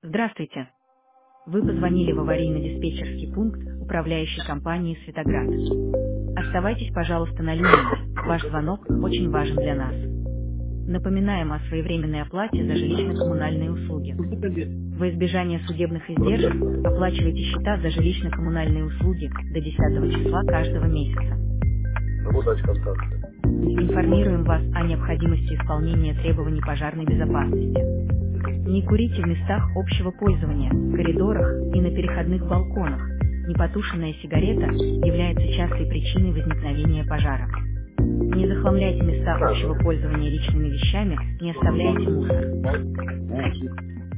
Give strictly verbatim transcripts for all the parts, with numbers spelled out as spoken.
Здравствуйте. Вы позвонили в аварийно-диспетчерский пункт управляющей компании «Светоград». Оставайтесь, пожалуйста, на линии. Ваш звонок очень важен для нас. Напоминаем о своевременной оплате за жилищно-коммунальные услуги. Во избежание судебных издержек оплачивайте счета за жилищно-коммунальные услуги до десятого числа каждого месяца. Могу дать контакты. Информируем вас о необходимости исполнения требований пожарной безопасности. Не курите в местах общего пользования, коридорах и на переходных балконах. Непотушенная сигарета является частой причиной возникновения пожара. Не захламляйте места общего пользования личными вещами, не оставляйте мусор.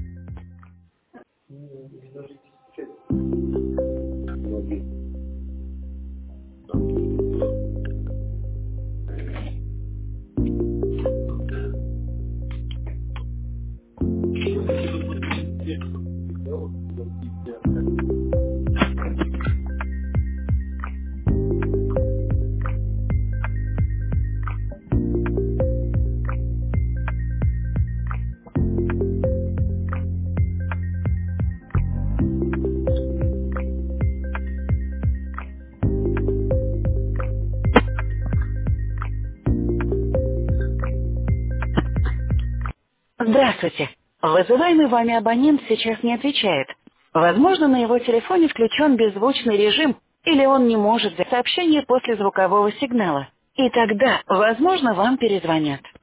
Здравствуйте. Вызываемый вами абонент сейчас не отвечает. Возможно, на его телефоне включен беззвучный режим, или он не может взять сообщение после звукового сигнала. И тогда, возможно, вам перезвонят.